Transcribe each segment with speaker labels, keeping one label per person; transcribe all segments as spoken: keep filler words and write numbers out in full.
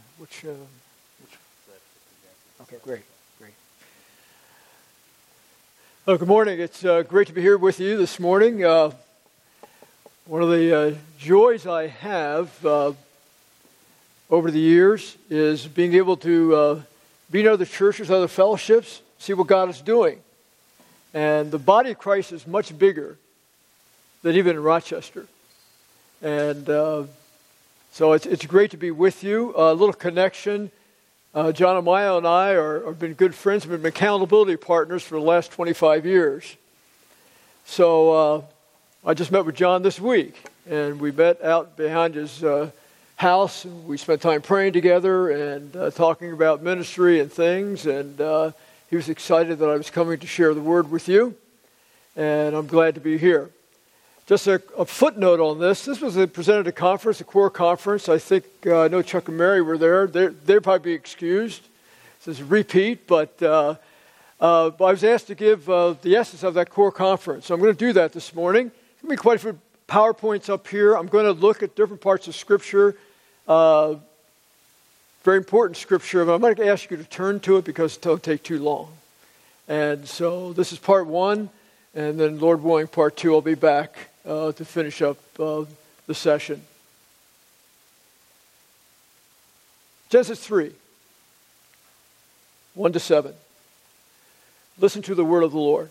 Speaker 1: Which, uh, which? Okay, great, great. Oh, good morning. It's uh, great to be here with you this morning. Uh, one of the uh, joys I have uh, over the years is being able to uh, be in other churches, other fellowships, see what God is doing. And the body of Christ is much bigger than even in Rochester. And uh, so it's it's great to be with you. A little connection. Uh, John Amaya and I are, have been good friends. We've been accountability partners for the last twenty-five years. So uh, I just met with John this week, and we met out behind his uh, house, and we spent time praying together and uh, talking about ministry and things, and uh, he was excited that I was coming to share the word with you, and I'm glad to be here. Just a, a footnote on this. This was a, presented at a conference, a core conference. I think, uh, I know Chuck and Mary were there. They're, they'd probably be excused. This is a repeat, but, uh, uh, but I was asked to give uh, the essence of that core conference. So I'm going to do that this morning. There's going to be quite a few PowerPoints up here. I'm going to look at different parts of Scripture, uh, very important Scripture, but I'm going to ask you to turn to it because it'll take too long. And so this is part one, and then Lord willing, part two, I'll be back Uh, to finish up uh, the session. Genesis three, one to seven. Listen to the word of the Lord.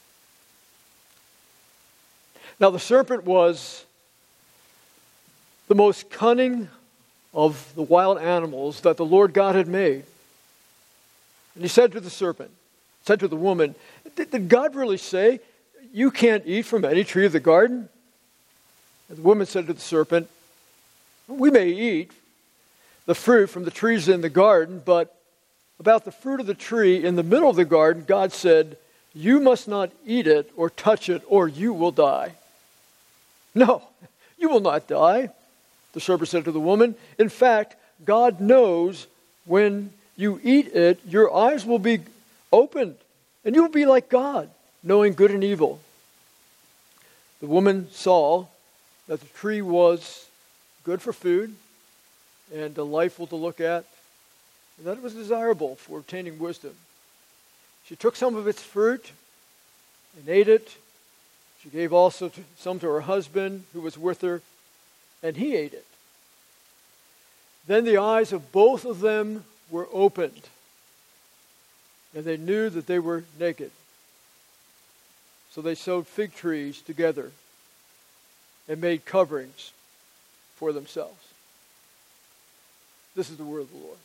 Speaker 1: Now the serpent was the most cunning of the wild animals that the Lord God had made. And he said to the serpent, said to the woman, did, did God really say, you can't eat from any tree of the garden? And the woman said to the serpent, we may eat the fruit from the trees in the garden, but about the fruit of the tree in the middle of the garden, God said, you must not eat it or touch it, or you will die. No, you will not die, the serpent said to the woman. In fact, God knows when you eat it, your eyes will be opened, and you will be like God, knowing good and evil. The woman saw that the tree was good for food and delightful to look at, and that it was desirable for obtaining wisdom. She took some of its fruit and ate it. She gave also to, some to her husband who was with her, and he ate it. Then the eyes of both of them were opened, and they knew that they were naked. So they sewed fig trees together and made coverings for themselves. This is the word of the Lord.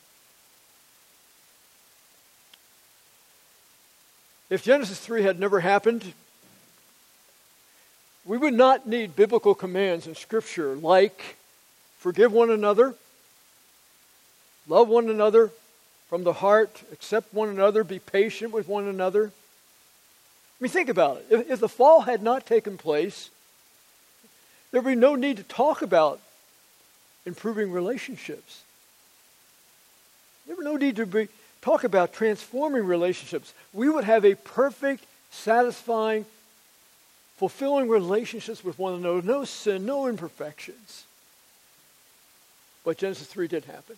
Speaker 1: If Genesis three had never happened, we would not need biblical commands in Scripture like forgive one another, love one another from the heart, accept one another, be patient with one another. I mean, think about it. If, if the fall had not taken place, there would be no need to talk about improving relationships. There would be no need to be, talk about transforming relationships. We would have a perfect, satisfying, fulfilling relationships with one another. No sin, no imperfections. But Genesis three did happen.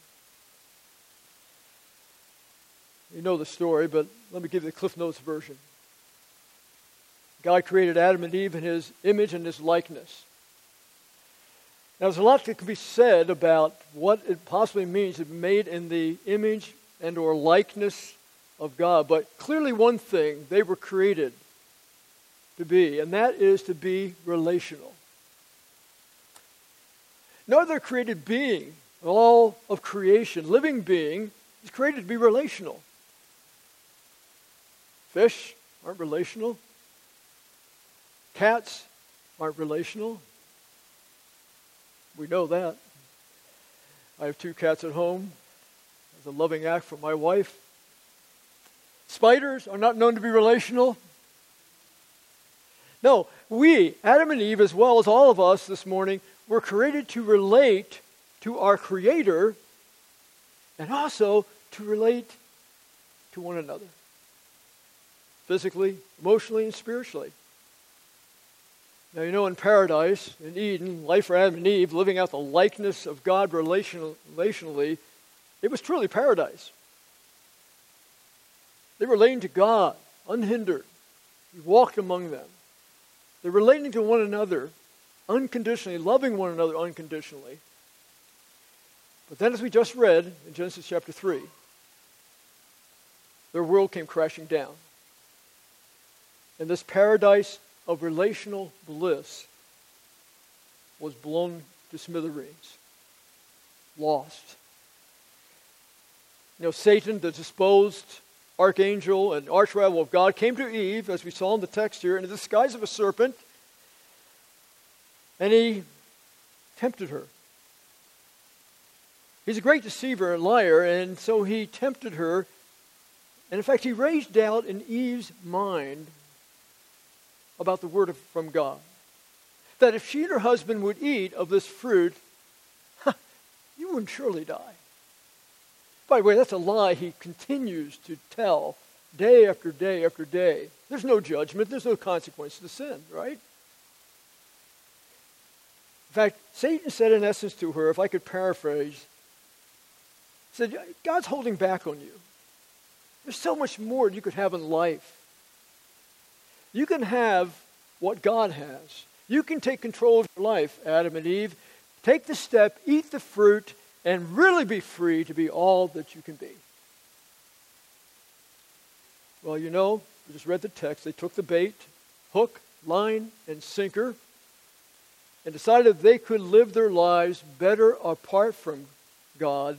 Speaker 1: You know the story, but let me give you the Cliff Notes version. God created Adam and Eve in his image and his likeness. Now, there's a lot that can be said about what it possibly means to be made in the image and or likeness of God. But clearly one thing they were created to be, and that is to be relational. No other created being, all of creation, living being, is created to be relational. Fish aren't relational. Cats aren't relational. We know that. I have two cats at home as a loving act from my wife. Spiders are not known to be relational. No, we, Adam and Eve, as well as all of us this morning, were created to relate to our Creator and also to relate to one another. Physically, emotionally, and spiritually. Now, you know, in paradise, in Eden, life for Adam and Eve, living out the likeness of God relational, relationally, It was truly paradise. They were relating to God, unhindered. He walked among them. They're relating to one another unconditionally, loving one another unconditionally. But then, as we just read in Genesis chapter three, their world came crashing down. And this paradise of relational bliss was blown to smithereens, lost. You know, Satan, the disposed archangel and archrival of God, came to Eve, as we saw in the text here, in the disguise of a serpent, and he tempted her. He's a great deceiver and liar, and so he tempted her. And in fact, he raised doubt in Eve's mind about the word of, from God. That if she and her husband would eat of this fruit, you wouldn't surely die. By the way, that's a lie he continues to tell day after day after day. There's no judgment. There's no consequence to sin, right? In fact, Satan said in essence to her, if I could paraphrase, said, God's holding back on you. There's so much more you could have in life. You can have what God has. You can take control of your life, Adam and Eve. Take the step, eat the fruit, and really be free to be all that you can be. Well, you know, we just read the text. They took the bait, hook, line, and sinker, and decided they could live their lives better apart from God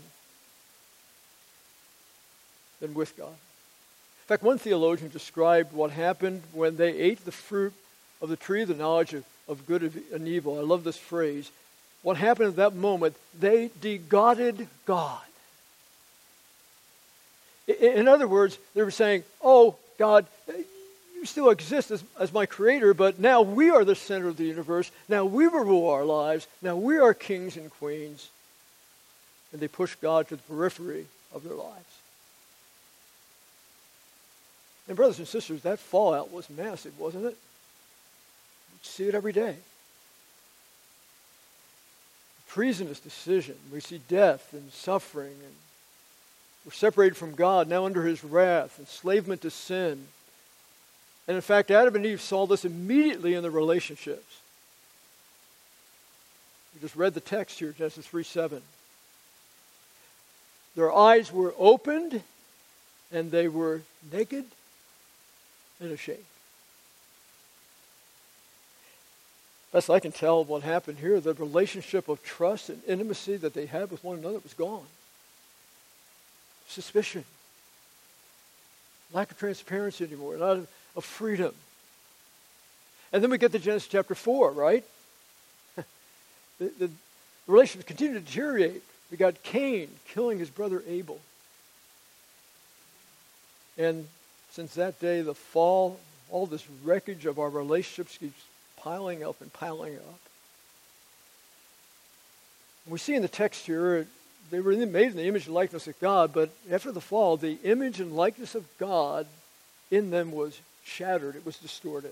Speaker 1: than with God. In fact, one theologian described what happened when they ate the fruit of the tree of the knowledge of, of good and evil. I love this phrase. What happened at that moment, they de-godded God. In other words, they were saying, oh, God, you still exist as, as my creator, but now we are the center of the universe. Now we will rule our lives. Now we are kings and queens. And they pushed God to the periphery of their lives. And brothers and sisters, that fallout was massive, wasn't it? You see it every day. Treasonous decision. We see death and suffering, and we're separated from God, now under his wrath, enslavement to sin. And in fact, Adam and Eve saw this immediately in their relationships. We just read the text here, Genesis three seven. Their eyes were opened, and they were naked and ashamed. Best I can tell of what happened here, the relationship of trust and intimacy that they had with one another was gone. Suspicion. Lack of transparency anymore. Not of, of freedom. And then we get to Genesis chapter four, right? the, the relations continue to deteriorate. We got Cain killing his brother Abel. And since that day, the fall, all this wreckage of our relationships keeps piling up and piling up. We see in the text here, they were made in the image and likeness of God, but after the fall, the image and likeness of God in them was shattered. It was distorted. In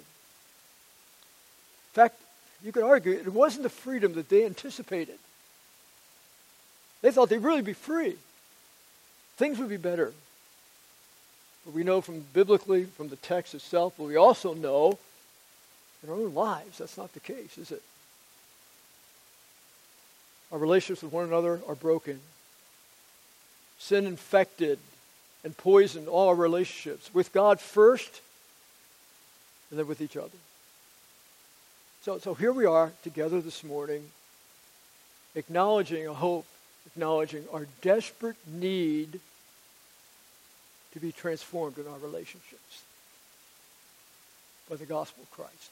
Speaker 1: fact, you could argue it wasn't the freedom that they anticipated. They thought they'd really be free. Things would be better. But we know from biblically, from the text itself, but we also know in our own lives, that's not the case, is it? Our relationships with one another are broken. Sin infected and poisoned all our relationships, with God first, and then with each other. So, so here we are together this morning, acknowledging a hope, acknowledging our desperate need to be transformed in our relationships by the gospel of Christ.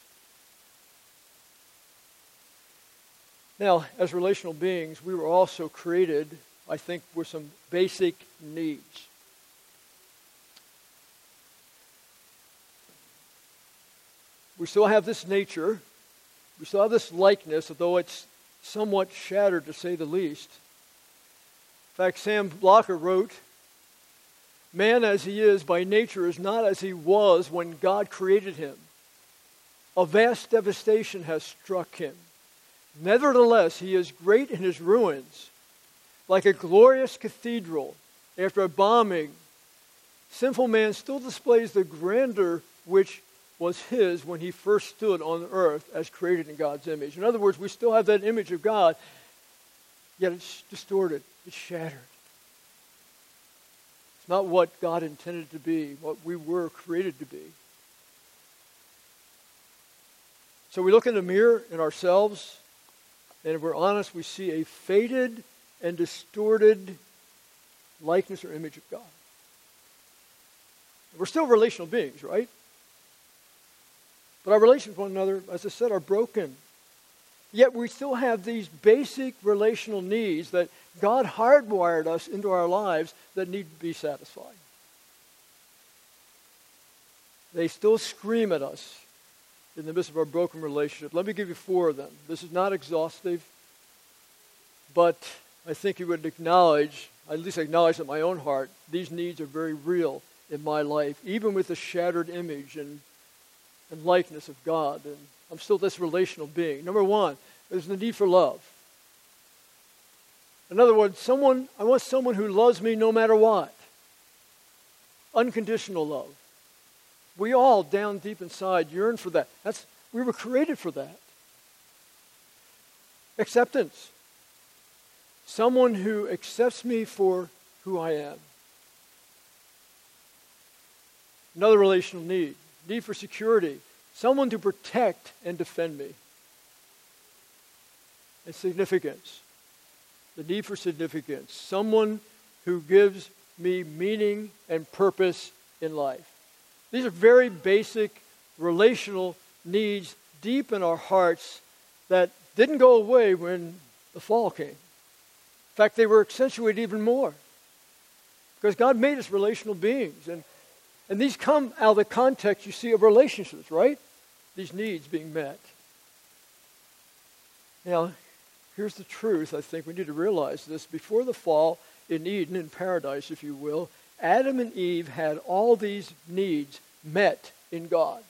Speaker 1: Now, as relational beings, we were also created, I think, with some basic needs. We still have this nature. We still have this likeness, although it's somewhat shattered, to say the least. In fact, Sam Blocker wrote, "Man as he is by nature is not as he was when God created him. A vast devastation has struck him. Nevertheless, he is great in his ruins. Like a glorious cathedral after a bombing, sinful man still displays the grandeur which was his when he first stood on earth as created in God's image. In other words, we still have that image of God, yet it's distorted, it's shattered. It's not what God intended to be, what we were created to be. So we look in the mirror in ourselves, and if we're honest, we see a faded and distorted likeness or image of God. We're still relational beings, right? But our relations with one another, as I said, are broken. Yet we still have these basic relational needs that God hardwired us into our lives that need to be satisfied. They still scream at us in the midst of our broken relationship. Let me give you four of them. This is not exhaustive, but I think you would acknowledge, at least acknowledge in my own heart, these needs are very real in my life, even with the shattered image and, and likeness of God. And I'm still this relational being. Number one, there's the need for love. In other words, someone, I want someone who loves me no matter what. Unconditional love. We all, down deep inside, yearn for that. That's, we were created for that. Acceptance. Someone who accepts me for who I am. Another relational need. Need for security. Someone to protect and defend me. And significance. The need for significance. Someone who gives me meaning and purpose in life. These are very basic relational needs deep in our hearts that didn't go away when the fall came. In fact, they were accentuated even more. Because God made us relational beings. And, and these come out of the context, you see, of relationships, right? These needs being met. Now, here's the truth. I think we need to realize this. Before the fall in Eden, in paradise, if you will, Adam and Eve had all these needs met in God.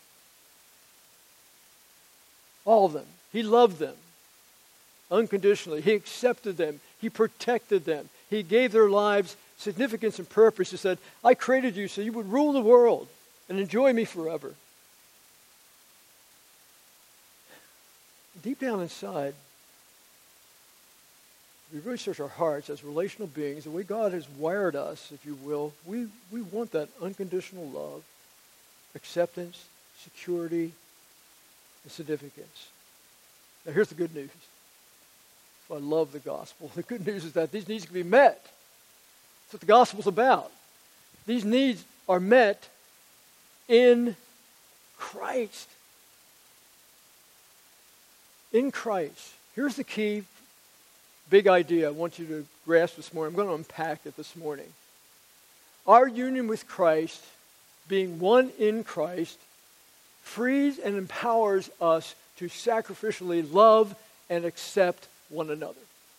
Speaker 1: All of them. He loved them unconditionally. He accepted them. He protected them. He gave their lives significance and purpose. He said, I created you so you would rule the world and enjoy me forever. Deep down inside, we really search our hearts as relational beings, the way God has wired us, if you will, we, we want that unconditional love, acceptance, security, and significance. Now here's the good news. I love the gospel. The good news is that these needs can be met. That's what the gospel's about. These needs are met in Christ. In Christ. Here's the key big idea I want you to grasp this morning. I'm going to unpack it this morning. Our union with Christ, being one in Christ, frees and empowers us to sacrificially love and accept one another.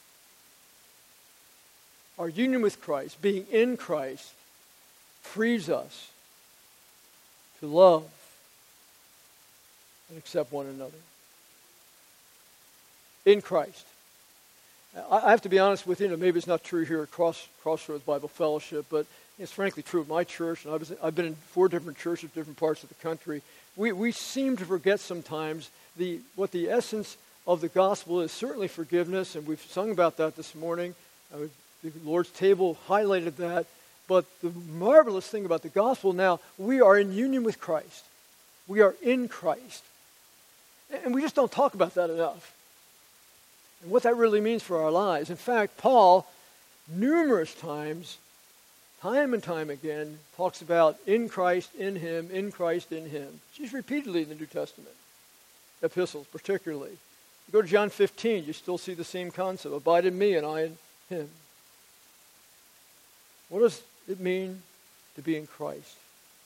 Speaker 1: Our union with Christ, being in Christ, frees us to love and accept one another. In Christ. I have to be honest with you, and maybe it's not true here at Cross, Crossroads Bible Fellowship, but it's frankly true of my church, and I was, I've been in four different churches, different parts of the country. We, we seem to forget sometimes the what the essence of the gospel is. Certainly forgiveness, and we've sung about that this morning. Uh, the Lord's table highlighted that. But the marvelous thing about the gospel now, we are in union with Christ. We are in Christ. And we just don't talk about that enough. And what that really means for our lives. In fact, Paul, numerous times, time and time again, talks about in Christ, in Him, in Christ, in Him. Just repeatedly in the New Testament. Epistles, particularly. You go to John fifteen, you still see the same concept. Abide in me and I in Him. What does it mean to be in Christ?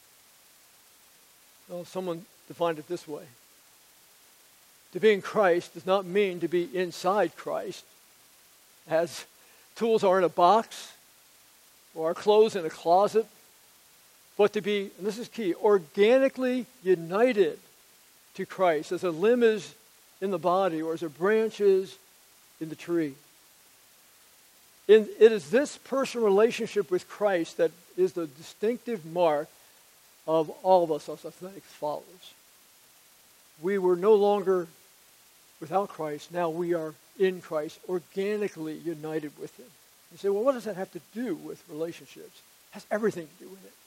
Speaker 1: Well, someone defined it this way. To be in Christ does not mean to be inside Christ, as tools are in a box or our clothes in a closet, but to be, and this is key, organically united to Christ, as a limb is in the body or as a branch is in the tree. In, it is this personal relationship with Christ that is the distinctive mark of all of us as authentic followers. We were no longer without Christ. Now we are in Christ, organically united with him. You say, well, what does that have to do with relationships? It has everything to do with it.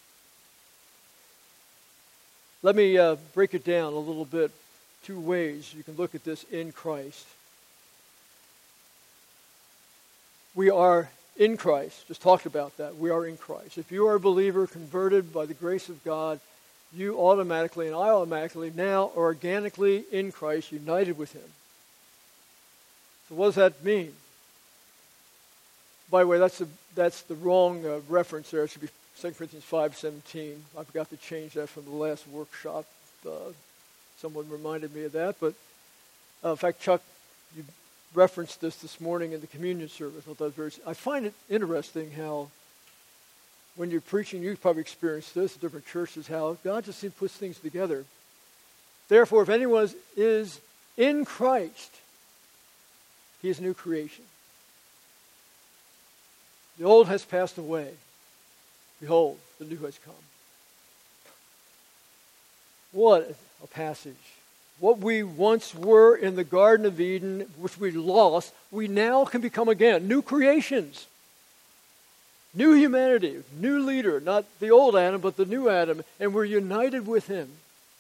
Speaker 1: Let me uh, break it down a little bit. Two ways you can look at this in Christ. We are in Christ. Just talked about that. We are in Christ. If you are a believer converted by the grace of God, you automatically and I automatically now are organically in Christ, united with him. So what does that mean? By the way, that's, a, that's the wrong uh, reference there. It should be Second Corinthians five seventeen. I forgot to change that from the last workshop. Uh, someone reminded me of that. But uh, in fact, Chuck, you referenced this this morning in the communion service. I, thought that was very, I find it interesting how when you're preaching, you've probably experienced this at different churches, how God just puts things together. Therefore, if anyone is in Christ, he is a new creation. The old has passed away. Behold, the new has come. What a passage. What we once were in the Garden of Eden, which we lost, we now can become again new creations. New humanity, new leader, not the old Adam, but the new Adam, and we're united with him.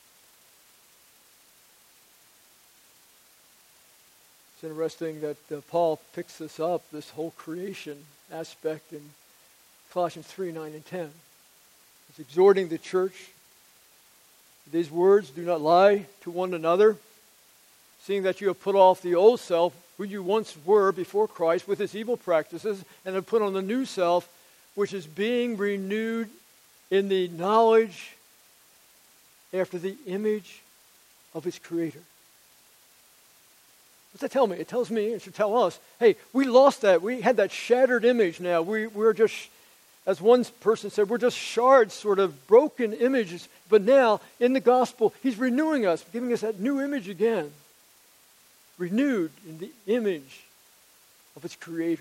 Speaker 1: It's interesting that uh, Paul picks this up, this whole creation aspect in Colossians three, nine, and ten. He's exhorting the church. These words, do not lie to one another, seeing that you have put off the old self, who you once were before Christ, with its evil practices, and have put on the new self, which is being renewed in the knowledge after the image of its Creator. What's that tell me? It tells me, it should tell us, hey, we lost that. We had that shattered image now. We, we're just, as one person said, we're just shards, sort of broken images. But now, in the gospel, he's renewing us, giving us that new image again. Renewed in the image of its Creator.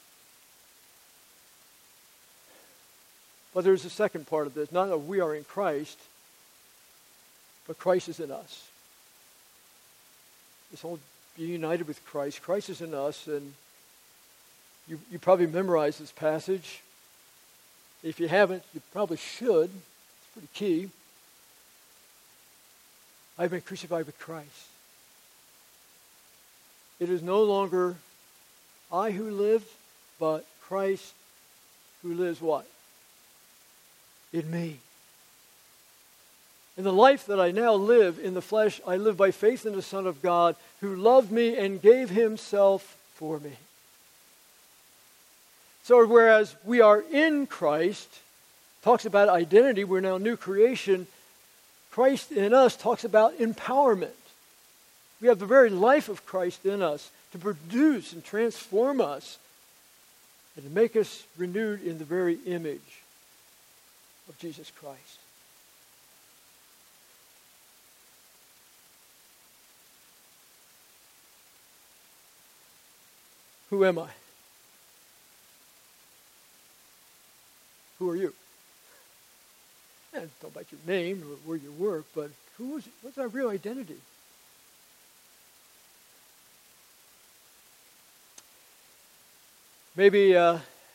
Speaker 1: But there's a second part of this. Not that we are in Christ, but Christ is in us. This whole being united with Christ. Christ is in us, and you, you probably memorized this passage. If you haven't, you probably should. It's pretty key. I've been crucified with Christ. It is no longer I who live, but Christ who lives what? In me. In the life that I now live in the flesh, I live by faith in the Son of God who loved me and gave himself for me. So whereas we are in Christ, talks about identity, we're now new creation, Christ in us talks about empowerment. We have the very life of Christ in us to produce and transform us and to make us renewed in the very image of Jesus Christ. Who am I? Who are you? And don't about your name or where you work, but who is, what's our real identity? Maybe uh,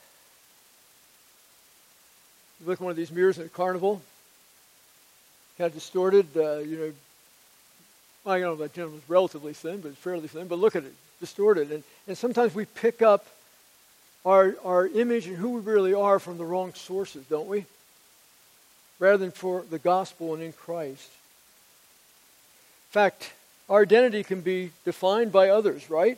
Speaker 1: you look at one of these mirrors in a carnival, kind of distorted, uh, you know, I don't know if that gentleman's relatively thin, but it's fairly thin, but look at it, distorted. And, and sometimes we pick up our, our image and who we really are from the wrong sources, don't we? Rather than for the gospel and in Christ. In fact, our identity can be defined by others, right?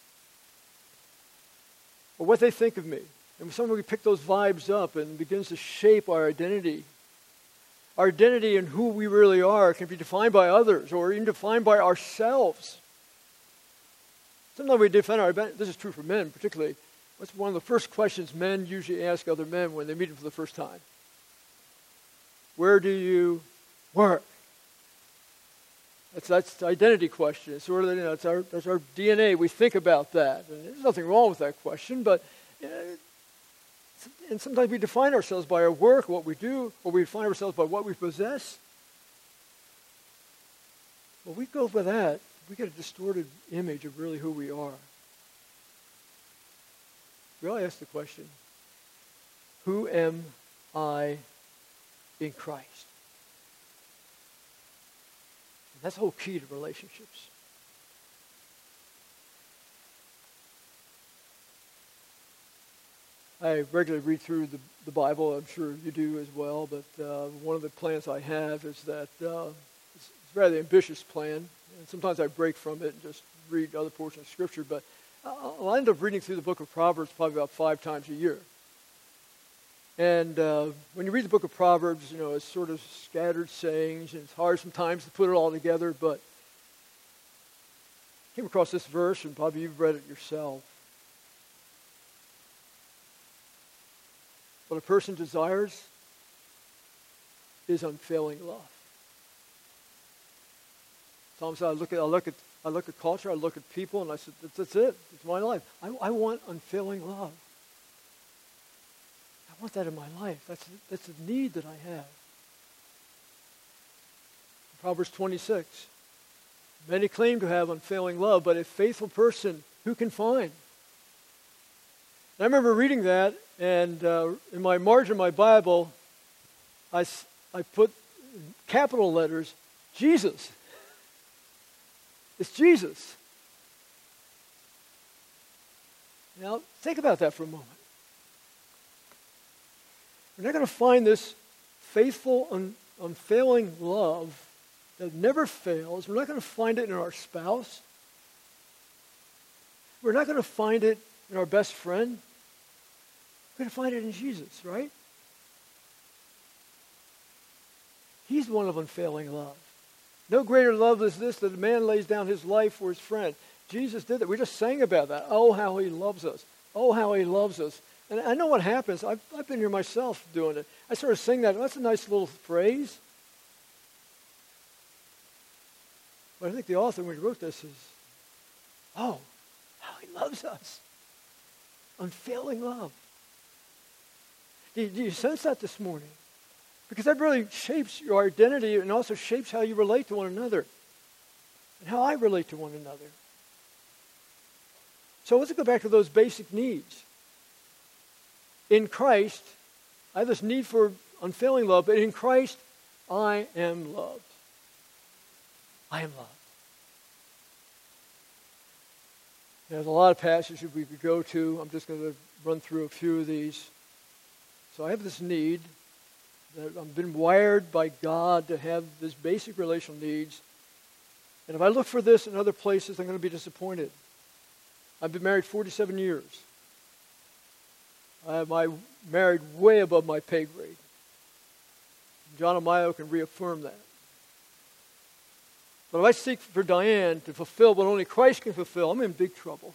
Speaker 1: Or what they think of me. And suddenly we pick those vibes up and it begins to shape our identity. Our identity and who we really are can be defined by others or even defined by ourselves. Sometimes we define our identity. This is true for men particularly. What's one of the first questions men usually ask other men when they meet them for the first time? Where do you work? That's that's the identity question. It's sort of, you know, it's our that's our D N A. We think about that, and there's nothing wrong with that question. But and sometimes we define ourselves by our work, what we do, or we define ourselves by what we possess. When we go for that, we get a distorted image of really who we are. We all ask the question, who am I in Christ? And that's the whole key to relationships. I regularly read through the, the Bible. I'm sure you do as well. But uh, one of the plans I have is that uh, it's, it's a rather ambitious plan. And sometimes I break from it and just read other portions of Scripture. But I'll end up reading through the book of Proverbs probably about five times a year. And uh, when you read the book of Proverbs, you know, it's sort of scattered sayings, and it's hard sometimes to put it all together. But I came across this verse, and probably you've read it yourself. What a person desires is unfailing love. Sometimes I look at I look at I look at culture, I look at people, and I said, that's, that's it. It's my life. I, I want unfailing love. I want that in my life. That's that's a need that I have. Proverbs twenty-six. Many claim to have unfailing love, but a faithful person who can find? And I remember reading that, and uh, in my margin of my Bible, I, I put capital letters, Jesus. It's Jesus. Now, think about that for a moment. We're not going to find this faithful, un, unfailing love that never fails. We're not going to find it in our spouse. We're not going to find it in our best friend. We're going to find it in Jesus, right? He's one of unfailing love. No greater love is this, that a man lays down his life for his friend. Jesus did that. We just sang about that. Oh, how he loves us. Oh, how he loves us. And I know what happens. I've, I've been here myself doing it. I sort of sing that. That's a nice little phrase. But I think the author, when he wrote this, is, oh, how he loves us. Unfailing love. Do you, do you sense that this morning? Because that really shapes your identity and also shapes how you relate to one another and how I relate to one another. So let's go back to those basic needs. In Christ, I have this need for unfailing love, but in Christ, I am loved. I am loved. There's a lot of passages we could go to. I'm just going to run through a few of these. So I have this need that I've been wired by God to have this basic relational needs. And if I look for this in other places, I'm going to be disappointed. I've been married forty-seven years. I have my married way above my pay grade. John Amayo can reaffirm that. But if I seek for Diane to fulfill what only Christ can fulfill, I'm in big trouble.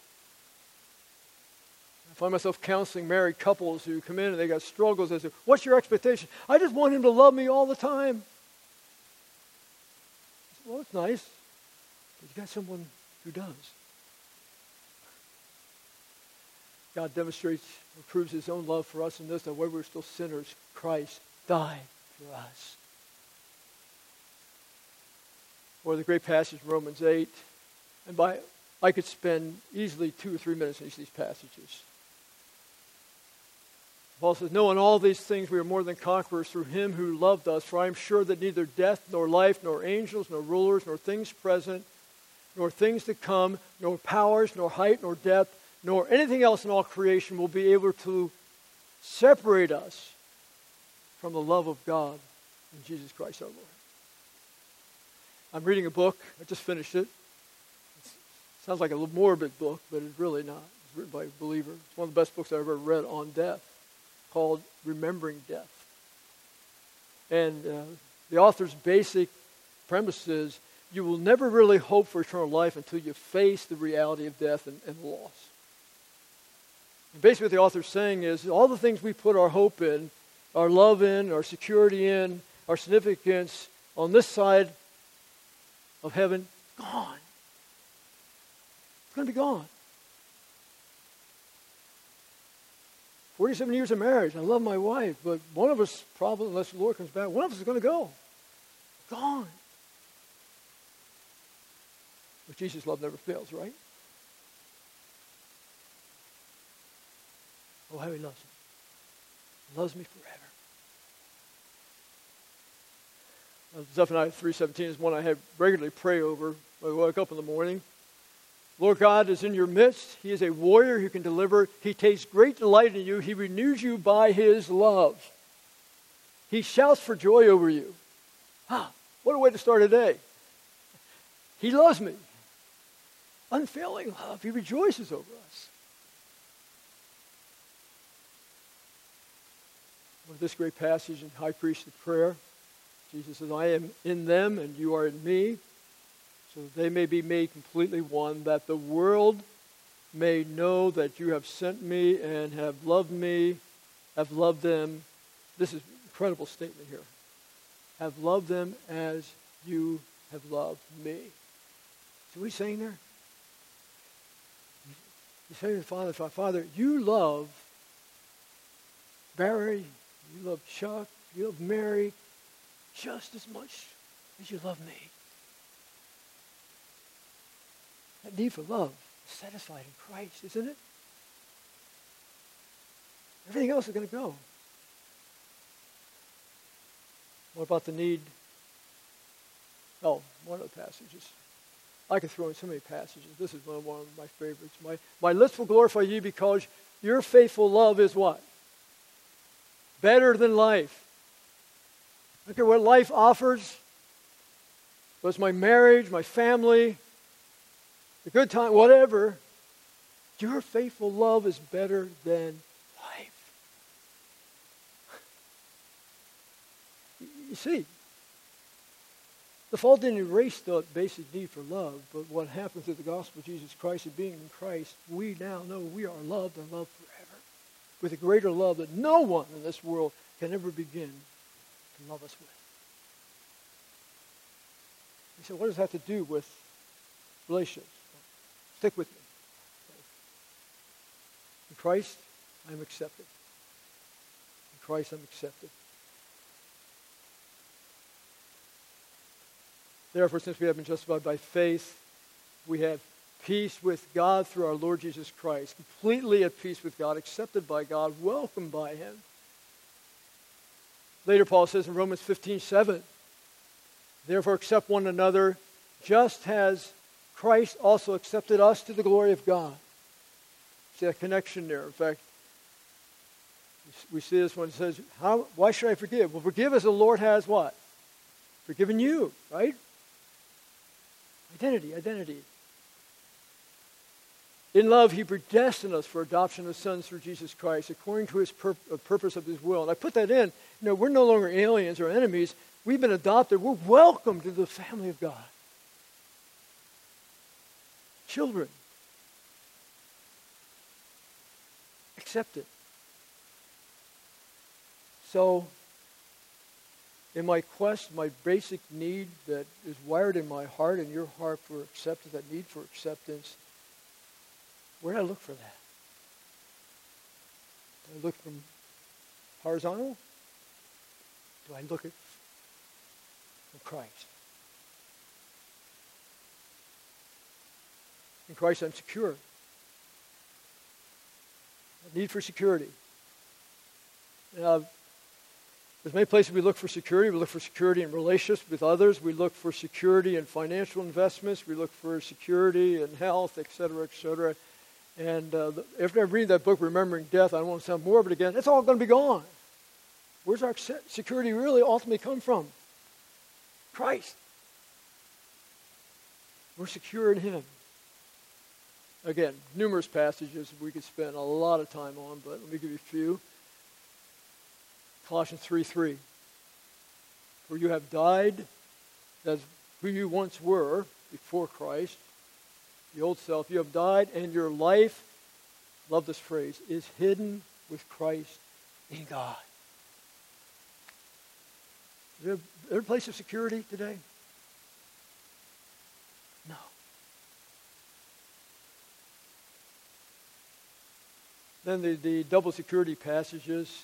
Speaker 1: I find myself counseling married couples who come in and they got struggles. I say, what's your expectation? I just want him to love me all the time. I say, well, it's nice, but you got someone who does. God demonstrates or proves his own love for us in this, that while we were still sinners, Christ died for us. Or the great passage in Romans eight. And by I could spend easily two or three minutes in each of these passages. Paul says, no, in all these things we are more than conquerors through him who loved us. For I am sure that neither death, nor life, nor angels, nor rulers, nor things present, nor things to come, nor powers, nor height, nor depth, nor anything else in all creation will be able to separate us from the love of God in Jesus Christ our Lord. I'm reading a book. I just finished it. It sounds like a morbid book, but it's really not. It's written by a believer. It's one of the best books I've ever read on death, called Remembering Death. And uh, the author's basic premise is you will never really hope for eternal life until you face the reality of death and, and loss. And basically what the author's saying is all the things we put our hope in, our love in, our security in, our significance on this side of heaven, gone. It's going to be gone. forty-seven years of marriage. I love my wife, but one of us probably, unless the Lord comes back, one of us is going to go. Gone. But Jesus' love never fails, right? Oh, how he loves me. He loves me forever. Uh, Zephaniah three seventeen is one I have regularly pray over when I wake up in the morning. Lord God is in your midst. He is a warrior who can deliver. He takes great delight in you. He renews you by his love. He shouts for joy over you. Ah, what a way to start a day. He loves me. Unfailing love. He rejoices over us. Well, this great passage in High Priestly Prayer, Jesus says, I am in them and you are in me, so that they may be made completely one, that the world may know that you have sent me and have loved me, have loved them. This is an incredible statement here. Have loved them as you have loved me. So what he's saying there? He's saying to the Father, Father, you love Barry, you love Chuck, you love Mary, just as much as you love me. That need for love is satisfied in Christ, isn't it? Everything else is going to go. What about the need? Oh, one of the passages. I could throw in so many passages. This is one of, one of my favorites. My, my lips will glorify you because your faithful love is what? Better than life. I don't care what life offers. Whether it's my marriage, my family, the good time, whatever. Your faithful love is better than life. You see, the fall didn't erase the basic need for love, but what happens through the gospel of Jesus Christ and being in Christ, we now know we are loved and loved forever with a greater love that no one in this world can ever begin to love us with. He said, what does that have to do with relationships? Stick with me. In Christ, I'm accepted. In Christ, I'm accepted. Therefore, since we have been justified by faith, we have peace with God through our Lord Jesus Christ, completely at peace with God, accepted by God, welcomed by him. Later, Paul says in Romans fifteen seven, therefore accept one another, just as Christ also accepted us to the glory of God. See that connection there. In fact, we see this when it says, How, why should I forgive? Well, forgive as the Lord has what? Forgiven you, right? Identity, identity. In love, he predestined us for adoption of sons through Jesus Christ, according to his pur- uh, purpose of his will. And I put that in. You know, we're no longer aliens or enemies. We've been adopted. We're welcome to the family of God. Children. Accepted. So, in my quest, my basic need that is wired in my heart and your heart for acceptance, that need for acceptance, where do I look for that? Do I look from horizontal? Do I look at from Christ? In Christ, I'm secure. A need for security. Now, there's many places we look for security. We look for security in relationships with others. We look for security in financial investments. We look for security in health, et cetera, et cetera. And uh, the, after I read that book, Remembering Death, I don't want to sound morbid again. It's all going to be gone. Where's our security really ultimately come from? Christ. We're secure in him. Again, numerous passages we could spend a lot of time on, but let me give you a few. Colossians three three. For you have died, that's who you once were before Christ, the old self. You have died, and your life, love this phrase, is hidden with Christ in God. Is there, is there a place of security today? No. Then the, the double security passages.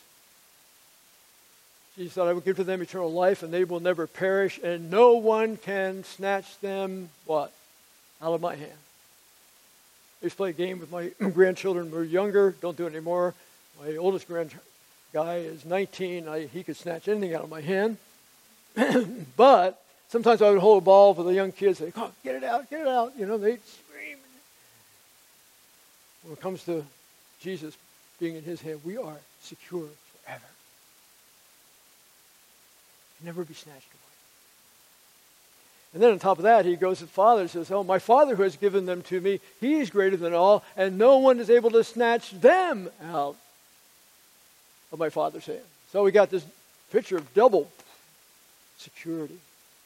Speaker 1: Jesus said, I will give to them eternal life, and they will never perish, and no one can snatch them, what? Out of my hand. I used to play a game with my grandchildren when we were younger. Don't do it anymore. My oldest grand guy is nineteen. I, he could snatch anything out of my hand. But sometimes I would hold a ball for the young kids. Say, oh, get it out, get it out. You know, they'd scream. When it comes to Jesus being in his hand, we are secure forever. Never be snatched away. And then on top of that, he goes to the Father and says, oh, my Father who has given them to me, he is greater than all, and no one is able to snatch them out of my Father's hand. So we got this picture of double security.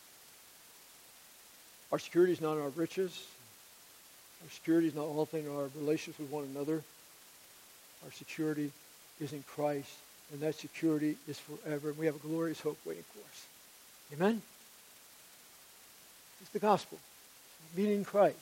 Speaker 1: Our security is not in our riches. Our security is not all things in our relationships with one another. Our security is in Christ. And that security is forever. And we have a glorious hope waiting for us. Amen? It's the gospel. Meeting Christ.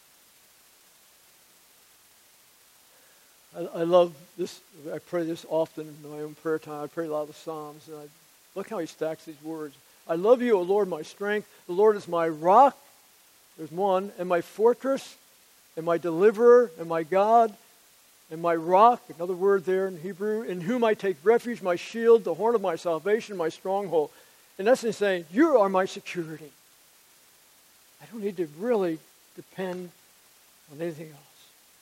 Speaker 1: I, I love this. I pray this often in my own prayer time. I pray a lot of the Psalms. And I, look how he stacks these words. I love you, O Lord, my strength. The Lord is my rock. There's one. And my fortress. And my deliverer. And my God. And my rock, another word there in Hebrew, in whom I take refuge, my shield, the horn of my salvation, my stronghold. In essence, saying, you are my security. I don't need to really depend on anything else.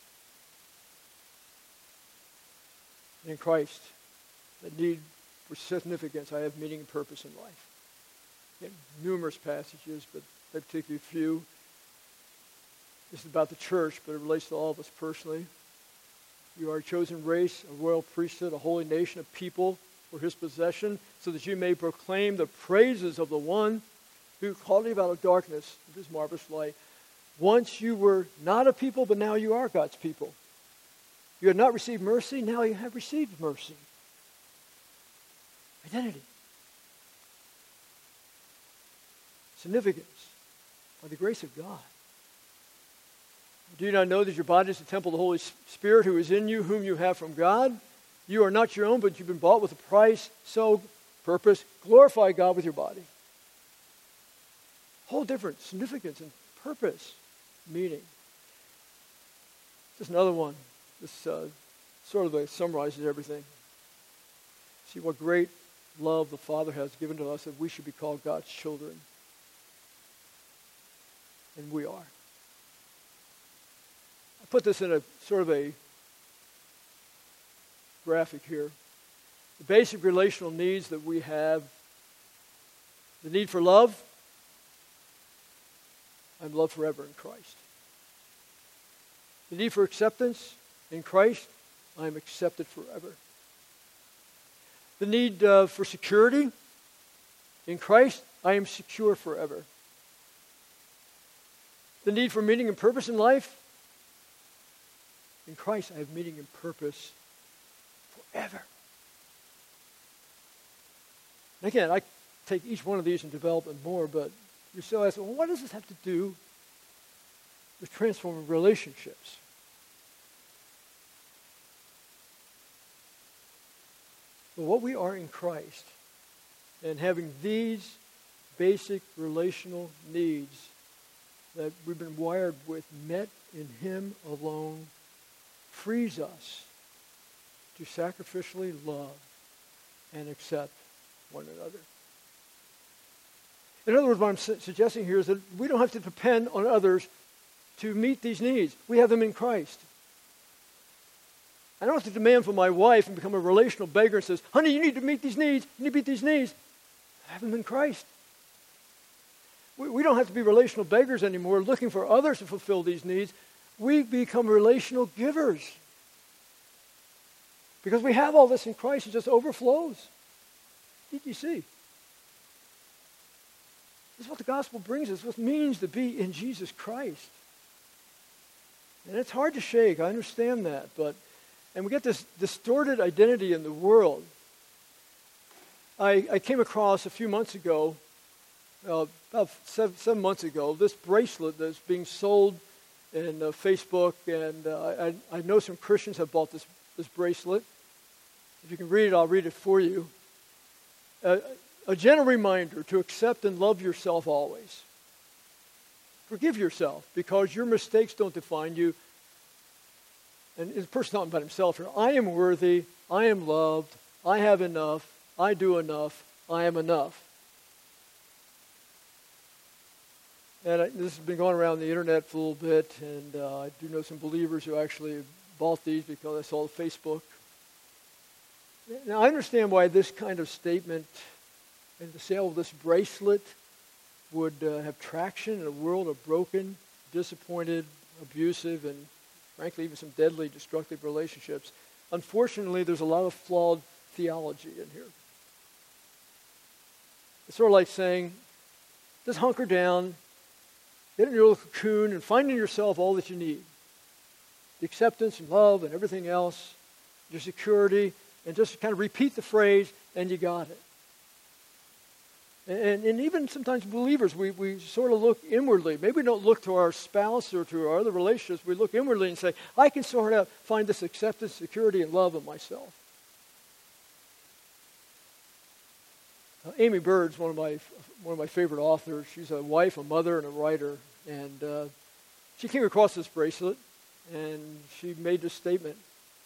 Speaker 1: And in Christ, the need for significance, I have meaning and purpose in life. In numerous passages, but I take you a few. This is about the church, but it relates to all of us personally. You are a chosen race, a royal priesthood, a holy nation, a people for his possession, so that you may proclaim the praises of the one who called you out of darkness of his marvelous light. Once you were not a people, but now you are God's people. You had not received mercy, now you have received mercy. Identity. Significance. By the grace of God. Do you not know that your body is the temple of the Holy Spirit who is in you, whom you have from God? You are not your own, but you've been bought with a price. So, purpose, glorify God with your body. Whole different significance and purpose, meaning. Just another one. This uh, sort of uh, summarizes everything. See what great love the Father has given to us that we should be called God's children. And we are. I put this in a sort of a graphic here. The basic relational needs that we have. The need for love. I'm loved forever in Christ. The need for acceptance in Christ. I am accepted forever. The need uh, for security in Christ. I am secure forever. The need for meaning and purpose in life. In Christ, I have meaning and purpose forever. And again, I take each one of these and develop them more, but you're still asking, well, what does this have to do with transforming relationships? Well, what we are in Christ and having these basic relational needs that we've been wired with met in Him alone frees us to sacrificially love and accept one another. In other words, what I'm su- suggesting here is that we don't have to depend on others to meet these needs. We have them in Christ. I don't have to demand from my wife and become a relational beggar and says, honey, you need to meet these needs. You need to meet these needs. I have them in Christ. We, we don't have to be relational beggars anymore looking for others to fulfill these needs. We become relational givers. Because we have all this in Christ, it just overflows. Did you see? This is what the gospel brings us, what it means to be in Jesus Christ. And it's hard to shake, I understand that, but, and we get this distorted identity in the world. I, I came across a few months ago, uh, about seven, seven months ago, this bracelet that's being sold and uh, Facebook, and uh, I, I know some Christians have bought this, this bracelet. If you can read it, I'll read it for you. Uh, a gentle reminder to accept and love yourself always. Forgive yourself, because your mistakes don't define you. And the person's talking about himself here. I am worthy. I am loved. I have enough. I do enough. I am enough. And I, this has been going around the internet for a little bit, and uh, I do know some believers who actually bought these because I saw the Facebook. Now, I understand why this kind of statement and the sale of this bracelet would uh, have traction in a world of broken, disappointed, abusive, and frankly, even some deadly, destructive relationships. Unfortunately, there's a lot of flawed theology in here. It's sort of like saying, just hunker down, get in your little cocoon, and find in yourself all that you need. The acceptance and love and everything else, your security, and just kind of repeat the phrase, and you got it. And, and even sometimes believers, we, we sort of look inwardly. Maybe we don't look to our spouse or to our other relationships. We look inwardly and say, I can sort of find this acceptance, security, and love in myself. Uh, Amy Bird's one of my one of my favorite authors. She's a wife, a mother, and a writer. And uh, she came across this bracelet, and she made this statement.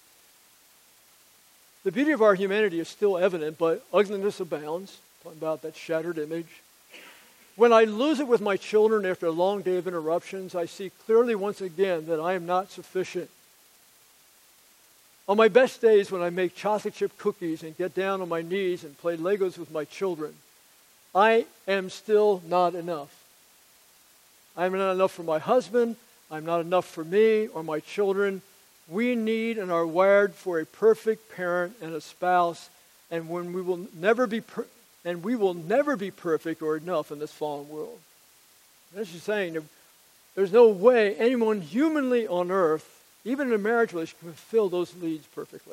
Speaker 1: The beauty of our humanity is still evident, but ugliness abounds. Talking about that shattered image. When I lose it with my children after a long day of interruptions, I see clearly once again that I am not sufficient. On my best days, when I make chocolate chip cookies and get down on my knees and play Legos with my children, I am still not enough. I am not enough for my husband. I'm not enough for me or my children. We need and are wired for a perfect parent and a spouse, and when we will never be per- and we will never be perfect or enough in this fallen world. That's just saying there's no way anyone humanly on earth, even in a marriage relationship, can fulfill those needs perfectly.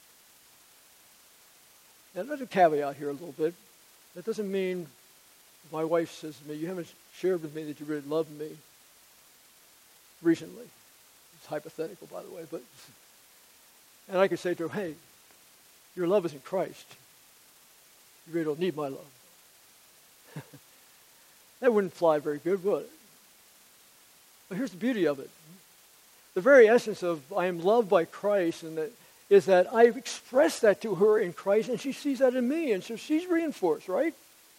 Speaker 1: Now, there's a caveat here a little bit. That doesn't mean my wife says to me, you haven't shared with me that you really love me recently. It's hypothetical, by the way. But and I could say to her, hey, your love is in Christ. You really don't need my love. That wouldn't fly very good, would it? But here's the beauty of it. The very essence of I am loved by Christ and that is that I express that to her in Christ, and she sees that in me, and so she's reinforced, right?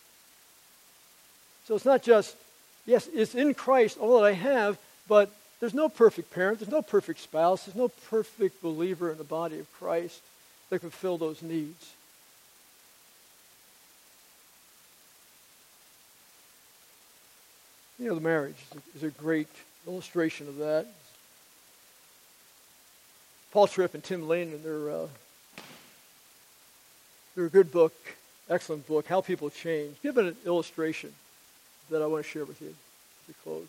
Speaker 1: So it's not just, yes, it's in Christ, all that I have, but there's no perfect parent, there's no perfect spouse, there's no perfect believer in the body of Christ that can fill those needs. You know, the marriage is a, is a great illustration of that. Paul Tripp and Tim Lane, and they're, uh, they're a good book, excellent book, How People Change. Give it an illustration that I want to share with you as we close.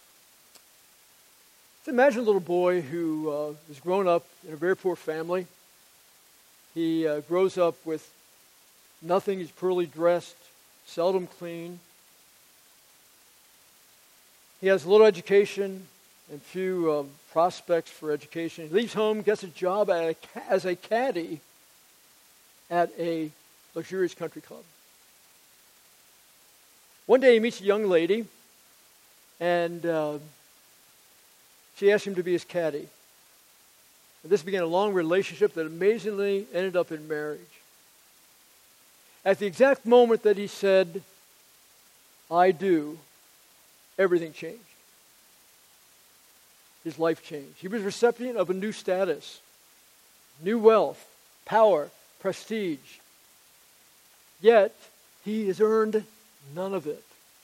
Speaker 1: So imagine a little boy who uh, has grown up in a very poor family. He uh, grows up with nothing. He's poorly dressed, seldom clean. He has little education and few um, prospects for education. He leaves home, gets a job at a, as a caddy at a luxurious country club. One day he meets a young lady, and uh, she asked him to be his caddy. And this began a long relationship that amazingly ended up in marriage. At the exact moment that he said, I do, everything changed. His life changed. He was a recipient of a new status, new wealth, power, prestige. Yet, he has earned none of it.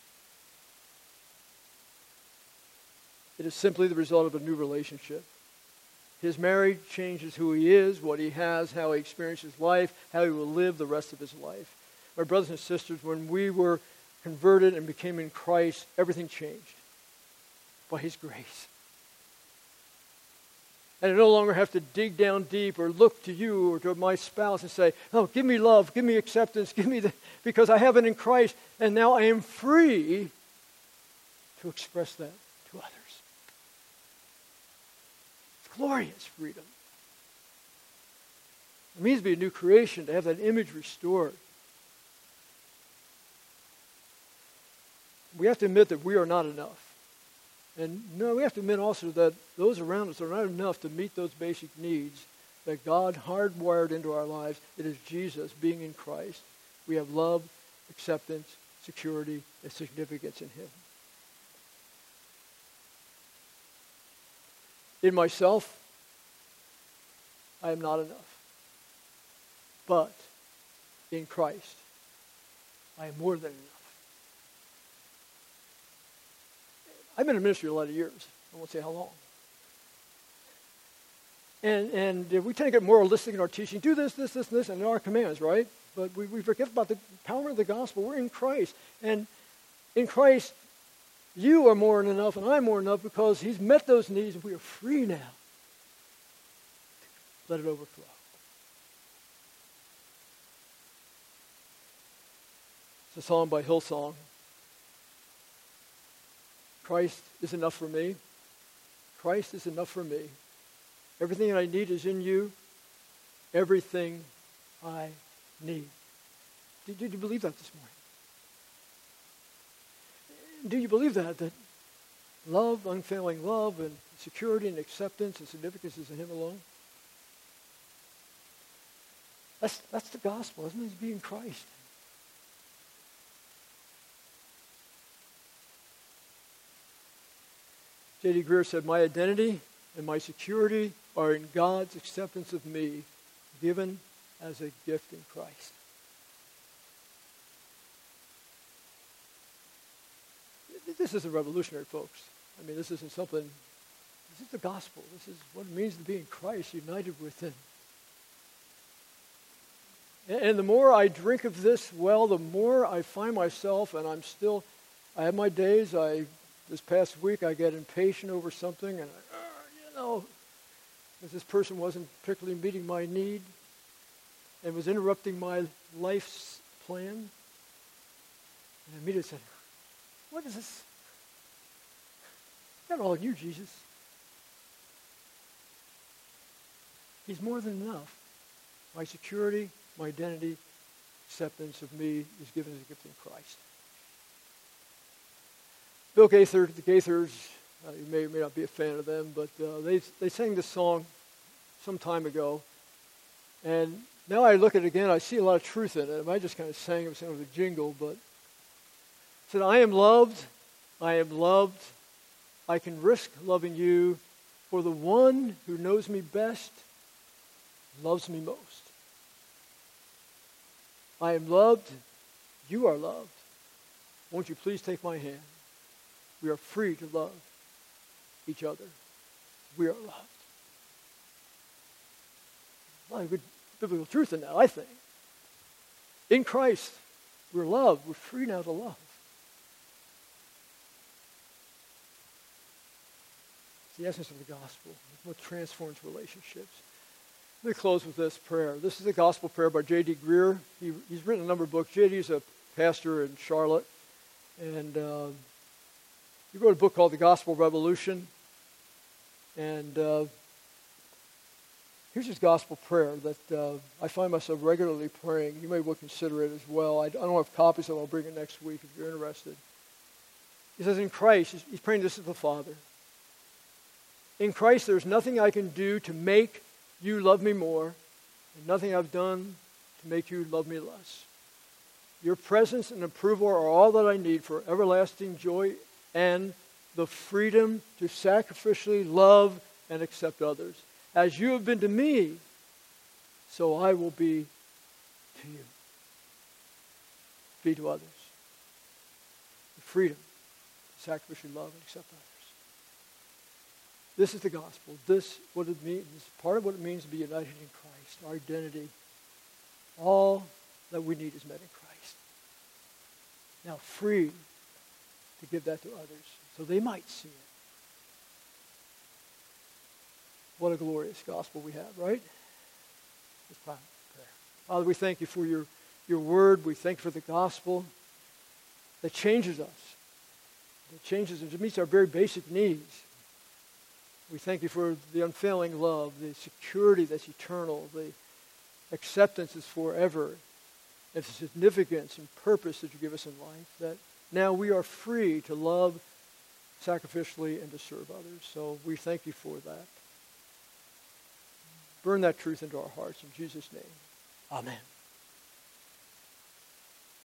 Speaker 1: It is simply the result of a new relationship. His marriage changes who he is, what he has, how he experiences life, how he will live the rest of his life. My brothers and sisters, when we were converted and became in Christ, everything changed by his grace. And I no longer have to dig down deep or look to you or to my spouse and say, oh, give me love, give me acceptance, give me the, because I have it in Christ, and now I am free to express that to others. glorious freedom. It means to be a new creation, to have that image restored. We have to admit that we are not enough. And no, we have to admit also that those around us are not enough to meet those basic needs that God hardwired into our lives. It is Jesus, being in Christ. We have love, acceptance, security, and significance in Him. In myself, I am not enough. But in Christ, I am more than enough. I've been in ministry a lot of years. I won't say how long. And and we tend to get moralistic in our teaching. Do this, this, this, this, and in our commands, right? But we, we forget about the power of the gospel. We're in Christ. And in Christ, you are more than enough, and I'm more than enough because He's met those needs, and we are free now. Let it overflow. It's a song by Hillsong. Christ is enough for me. Christ is enough for me. Everything that I need is in you. Everything I need. Did, did you believe that this morning? Do you believe that? That love, unfailing love, and security and acceptance and significance is in Him alone? That's, that's the gospel, isn't it? It's being Christ. J D Greer said, my identity and my security are in God's acceptance of me, given as a gift in Christ. This isn't revolutionary, folks. I mean, this isn't something, this is the gospel. This is what it means to be in Christ, united with Him. And the more I drink of this well, the more I find myself, and I'm still, I have my days, I, this past week I get impatient over something, and I, uh, you know, because this person wasn't particularly meeting my need and was interrupting my life's plan. And I immediately said, what is this? Not all in you, Jesus. He's more than enough. My security, my identity, acceptance of me is given as a gift in Christ. Bill Gaither, the Gaithers, uh, you may or may not be a fan of them, but uh, they they sang this song some time ago. And now I look at it again, I see a lot of truth in it. I just kind of sang it, sang it with a jingle, but it said, I am loved, I am loved, I can risk loving you, for the one who knows me best loves me most. I am loved, you are loved. Won't you please take my hand? We are free to love each other. We are loved. A lot of good biblical truth in that, I think. In Christ, we're loved. We're free now to love. It's the essence of the gospel. It's what transforms relationships. Let me close with this prayer. This is a gospel prayer by J D Greer. He, he's written a number of books. J D is a pastor in Charlotte. And uh, he wrote a book called The Gospel Revolution. And uh, here's his gospel prayer that uh, I find myself regularly praying. You may well consider it as well. I, I don't have copies, so I'll bring it next week if you're interested. He says, in Christ, he's, he's praying this to the Father. In Christ, there's nothing I can do to make you love me more, and nothing I've done to make you love me less. Your presence and approval are all that I need for everlasting joy and the freedom to sacrificially love and accept others. As you have been to me, so I will be to you. Be to others. The freedom to sacrificially love and accept others. This is the gospel. This what it means. Part of what it means to be united in Christ. Our identity. All that we need is met in Christ. Now free to give that to others so they might see it. What a glorious gospel we have, right? Let's pray. Father, we thank you for your, your word. We thank you for the gospel that changes us. That changes us. It meets our very basic needs. We thank you for the unfailing love, the security that's eternal, the acceptance is forever, and the significance and purpose that you give us in life, that now we are free to love sacrificially and to serve others. So we thank you for that. Burn that truth into our hearts in Jesus' name. Amen.